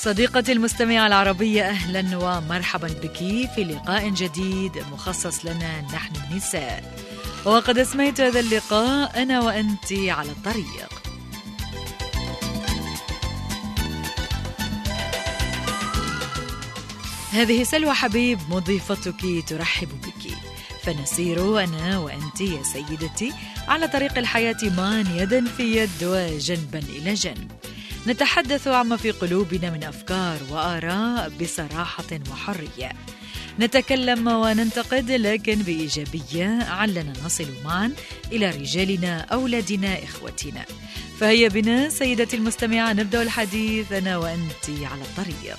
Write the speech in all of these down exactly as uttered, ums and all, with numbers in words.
صديقتي المستمعة العربية، أهلا ومرحبا بك في لقاء جديد مخصص لنا نحن النساء. وقد أسميت هذا اللقاء أنا وأنت على الطريق. هذه سلوى حبيب مضيفتك ترحب بك، فنسير أنا وأنت يا سيدتي على طريق الحياة معا يدا في يد وجنبا إلى جنب، نتحدث عما في قلوبنا من أفكار وآراء بصراحة وحرية، نتكلم وننتقد لكن بإيجابية علنا نصل معا إلى رجالنا، أولادنا، إخوتنا. فهيا بنا سيدتي المستمعة نبدأ الحديث أنا وأنت على الطريق.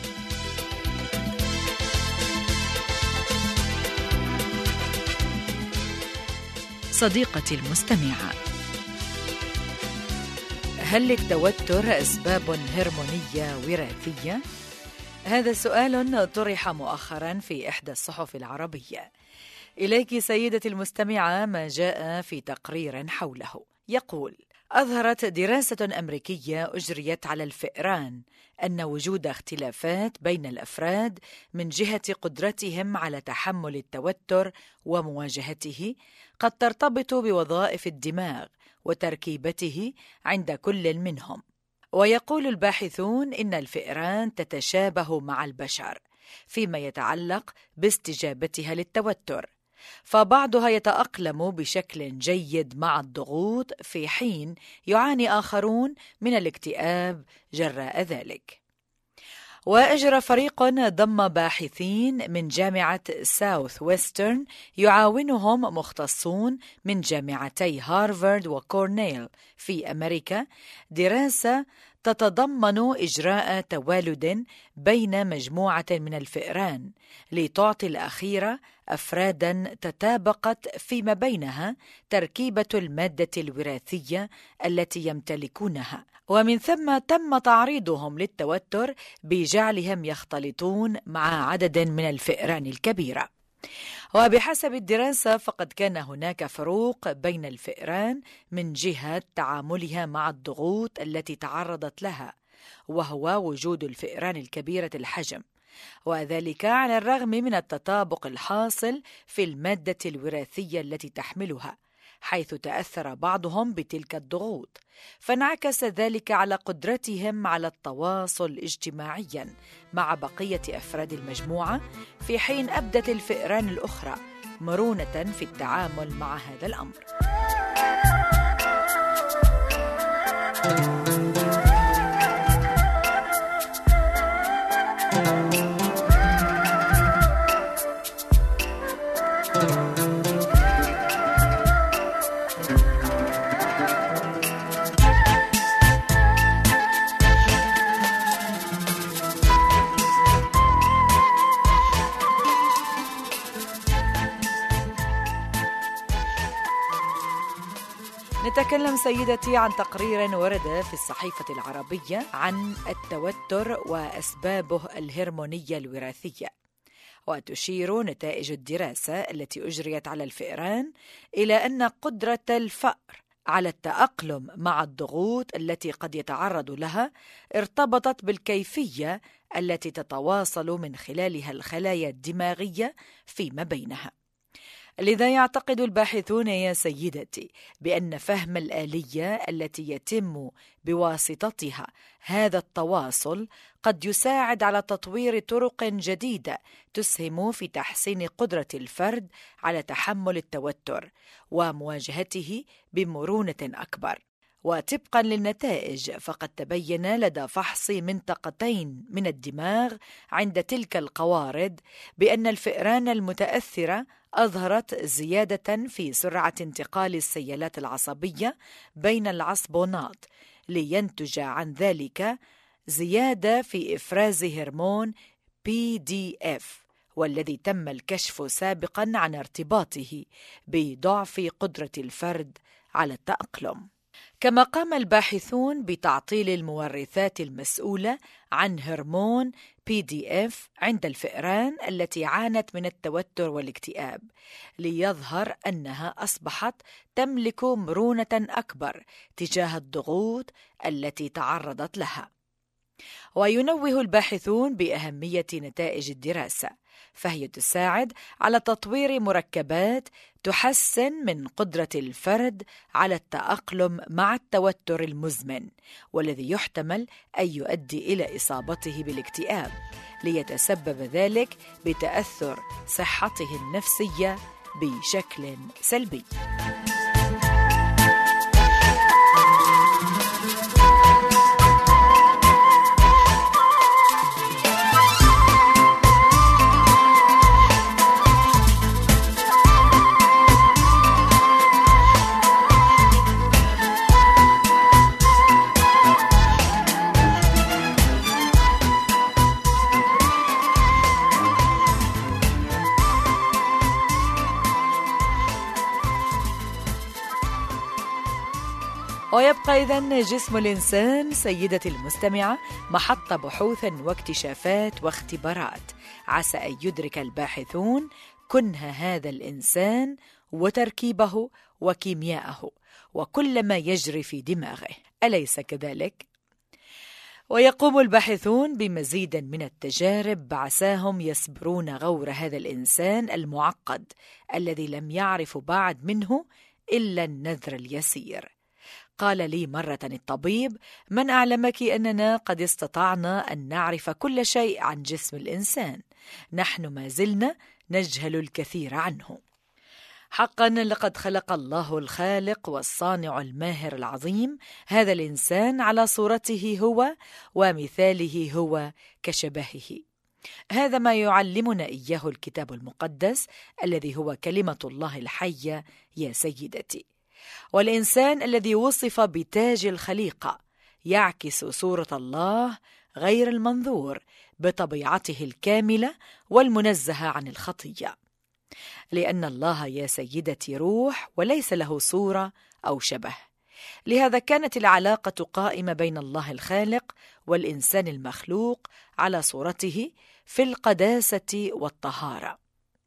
صديقتي المستمعة، هل للتوتر أسباب هرمونية وراثية؟ هذا سؤال طرح مؤخرا في إحدى الصحف العربية. إليك سيدتي المستمعة ما جاء في تقرير حوله. يقول: أظهرت دراسة أمريكية أجريت على الفئران أن وجود اختلافات بين الأفراد من جهة قدرتهم على تحمل التوتر ومواجهته قد ترتبط بوظائف الدماغ وتركيبته عند كل منهم. ويقول الباحثون إن الفئران تتشابه مع البشر فيما يتعلق باستجابتها للتوتر، فبعضها يتأقلم بشكل جيد مع الضغوط في حين يعاني آخرون من الاكتئاب جراء ذلك. وأجرى فريق ضم باحثين من جامعة ساوث ويسترن يعاونهم مختصون من جامعتي هارفارد وكورنيل في أمريكا دراسة تتضمن إجراء توالد بين مجموعة من الفئران لتعطي الأخيرة أفرادا تطابقت فيما بينها تركيبة المادة الوراثية التي يمتلكونها، ومن ثم تم تعريضهم للتوتر بجعلهم يختلطون مع عدد من الفئران الكبيرة. وبحسب الدراسة فقد كان هناك فروق بين الفئران من جهة تعاملها مع الضغوط التي تعرضت لها، وهو وجود الفئران الكبيرة الحجم، وذلك على الرغم من التطابق الحاصل في المادة الوراثية التي تحملها، حيث تأثر بعضهم بتلك الضغوط، فانعكس ذلك على قدرتهم على التواصل اجتماعيا مع بقية أفراد المجموعة، في حين أبدت الفئران الأخرى مرونة في التعامل مع هذا الأمر. نتكلم سيدتي عن تقرير ورد في الصحيفة العربية عن التوتر وأسبابه الهرمونية الوراثية. وتشير نتائج الدراسة التي أجريت على الفئران إلى أن قدرة الفأر على التأقلم مع الضغوط التي قد يتعرض لها ارتبطت بالكيفية التي تتواصل من خلالها الخلايا الدماغية فيما بينها. لذا يعتقد الباحثون يا سيدتي بأن فهم الآلية التي يتم بواسطتها هذا التواصل قد يساعد على تطوير طرق جديدة تسهم في تحسين قدرة الفرد على تحمل التوتر ومواجهته بمرونة أكبر. وطبقا للنتائج فقد تبين لدى فحص منطقتين من الدماغ عند تلك القوارض بأن الفئران المتأثرة أظهرت زيادة في سرعة انتقال السيالات العصبية بين العصبونات، لينتج عن ذلك زيادة في إفراز هرمون بي دي إف، والذي تم الكشف سابقا عن ارتباطه بضعف قدرة الفرد على التأقلم. كما قام الباحثون بتعطيل المورثات المسؤولة عن هرمون بي دي إف عند الفئران التي عانت من التوتر والاكتئاب، ليظهر أنها أصبحت تملك مرونة أكبر تجاه الضغوط التي تعرضت لها. وينوه الباحثون بأهمية نتائج الدراسة، فهي تساعد على تطوير مركبات تحسن من قدرة الفرد على التأقلم مع التوتر المزمن، والذي يحتمل أن يؤدي إلى إصابته بالاكتئاب، ليتسبب ذلك بتأثر صحته النفسية بشكل سلبي. ويبقى إذن جسم الإنسان سيدتي المستمعة محط بحوث واكتشافات واختبارات، عسى أن يدرك الباحثون كنه هذا الإنسان وتركيبه وكيمياءه وكل ما يجري في دماغه، أليس كذلك؟ ويقوم الباحثون بمزيد من التجارب عساهم يسبرون غور هذا الإنسان المعقد الذي لم يعرف بعد منه إلا النذر اليسير. قال لي مرة الطبيب: من أعلمك أننا قد استطعنا أن نعرف كل شيء عن جسم الإنسان، نحن ما زلنا نجهل الكثير عنه. حقا لقد خلق الله الخالق والصانع الماهر العظيم هذا الإنسان على صورته هو ومثاله هو كشبهه. هذا ما يعلمنا إياه الكتاب المقدس الذي هو كلمة الله الحية يا سيدتي. والإنسان الذي وصف بتاج الخليقة يعكس صورة الله غير المنظور بطبيعته الكاملة والمنزهة عن الخطية، لأن الله يا سيدتي روح وليس له صورة أو شبه. لهذا كانت العلاقة قائمة بين الله الخالق والإنسان المخلوق على صورته في القداسة والطهارة.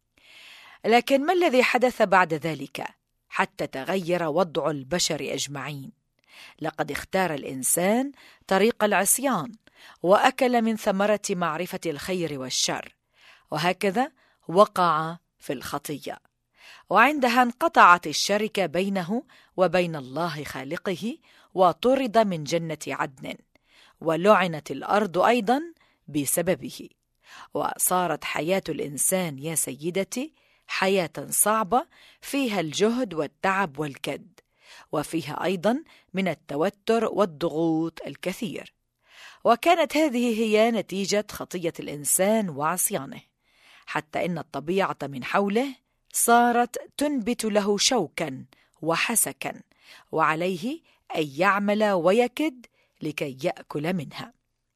لكن ما الذي حدث بعد ذلك حتى تغير وضع البشر أجمعين؟ لقد اختار الإنسان طريق العصيان وأكل من ثمرة معرفة الخير والشر، وهكذا وقع في الخطية، وعندها انقطعت الشركة بينه وبين الله خالقه وطرد من جنة عدن، ولعنت الأرض أيضا بسببه، وصارت حياة الإنسان يا سيدتي حياة صعبة فيها الجهد والتعب والكد، وفيها أيضا من التوتر والضغوط الكثير. وكانت هذه هي نتيجة خطية الإنسان وعصيانه، حتى إن الطبيعة من حوله صارت تنبت له شوكا وحسكا، وعليه أن يعمل ويكد لكي يأكل منها.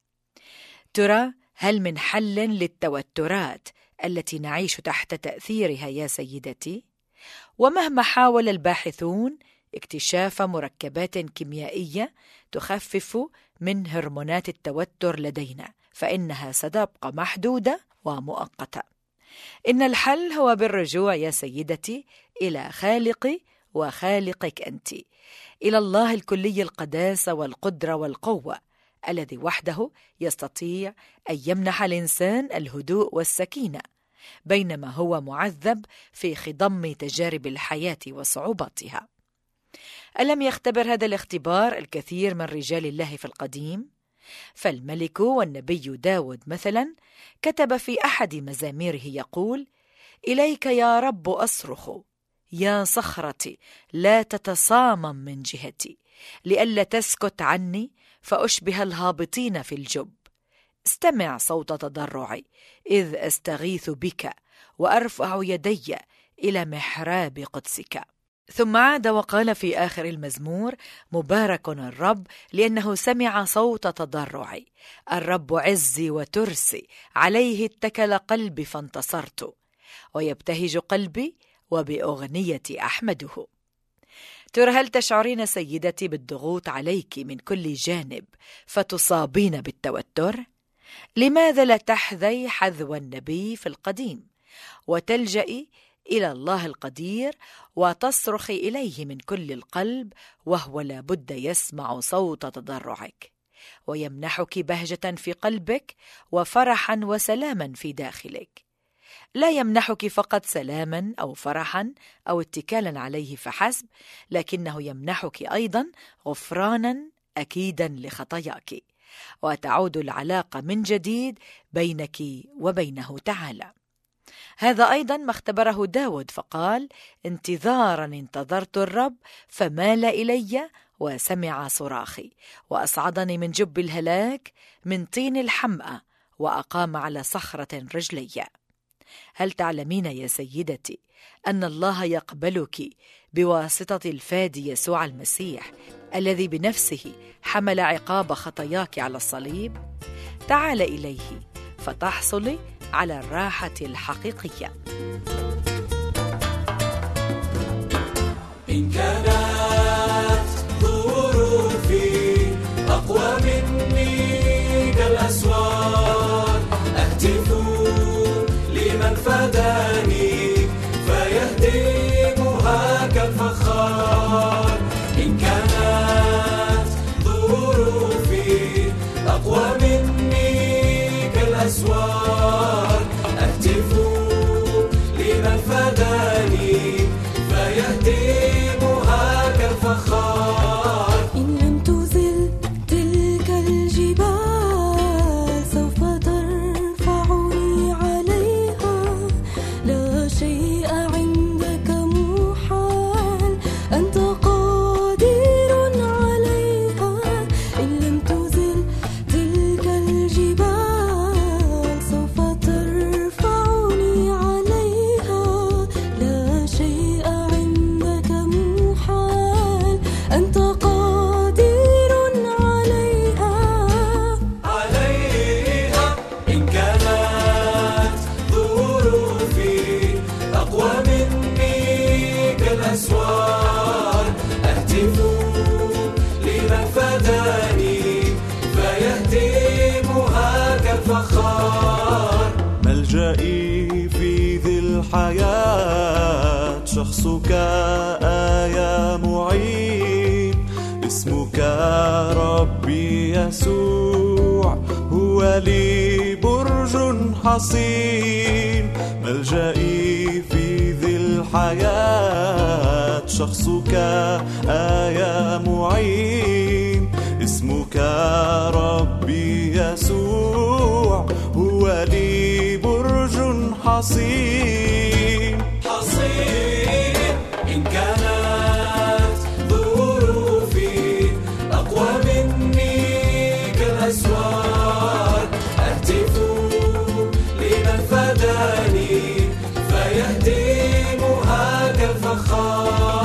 ترى هل من حل للتوترات التي نعيش تحت تأثيرها يا سيدتي؟ ومهما حاول الباحثون اكتشاف مركبات كيميائية تخفف من هرمونات التوتر لدينا، فإنها ستبقى محدودة ومؤقتة. إن الحل هو بالرجوع يا سيدتي إلى خالقي وخالقك أنت، إلى الله الكلي القداسة والقدرة والقوة، الذي وحده يستطيع أن يمنح الإنسان الهدوء والسكينة بينما هو معذب في خضم تجارب الحياة وصعوباتها. ألم يختبر هذا الاختبار الكثير من رجال الله في القديم؟ فالملك والنبي داود مثلا كتب في أحد مزاميره يقول: إليك يا رب أصرخ، يا صخرتي لا تتصامم من جهتي، لئلا تسكت عني فأشبه الهابطين في الجب. استمع صوت تضرعي إذ أستغيث بك، وأرفع يدي إلى محراب قدسك. ثم عاد وقال في آخر المزمور: مبارك الرب لأنه سمع صوت تضرعي، الرب عزي وترسي، عليه اتكل قلبي فانتصرت، ويبتهج قلبي وبأغنية أحمده. ترى هل تشعرين سيدتي بالضغوط عليك من كل جانب فتصابين بالتوتر؟ لماذا لا تحذي حذو النبي في القديم وتلجئي إلى الله القدير وتصرخي إليه من كل القلب، وهو لابد يسمع صوت تضرعك؟ ويمنحك بهجة في قلبك وفرحا وسلاما في داخلك. لا يمنحك فقط سلاما أو فرحا أو اتكالا عليه فحسب، لكنه يمنحك أيضا غفرانا أكيدا لخطاياك، وتعود العلاقة من جديد بينك وبينه تعالى. هذا أيضا ما اختبره داود، فقال: انتظارا انتظرت الرب فمال إلي وسمع صراخي وأصعدني من جب الهلاك من طين الحمأة وأقام على صخرة رجلي. هل تعلمين يا سيدتي أن الله يقبلك بواسطة الفادي يسوع المسيح الذي بنفسه حمل عقاب خطاياك على الصليب؟ تعال إليه فتحصلي على الراحة الحقيقية. إن كانت ظروفي أقوى مني كالأسوار، أهتف لمن فداني فيهدمها كالفخار. إن كانت ظروفي أقوى مني كالأسوار، أهتف لمن فداني فيهدمها كالفخار. إن لم تزل تلك الجبال سوف ترفعني عليها، لا شيء عندك محال، أنت قادر عليها. إن لم تزل تلك الجبال سوف ترفعني عليها، لا شيء عندك محال، أنت قادر عليها. عليها إن كانت ظروفي أقوى مني كالأسوار، أهتف لمن فداني فيهدمها كالفخار. ملجئي في ذي الحياة شخصك آية معين، اسمك ربي يسوع هو لي برج حصين. ملجئي في ذي الحياة شخصك آية معين، اسمك ربي يسوع هو لي برج حصين. حصين إن كانت ظروفي أقوى مني كالأسوار، أهتف لمن فداني فيهدمها كالفخار.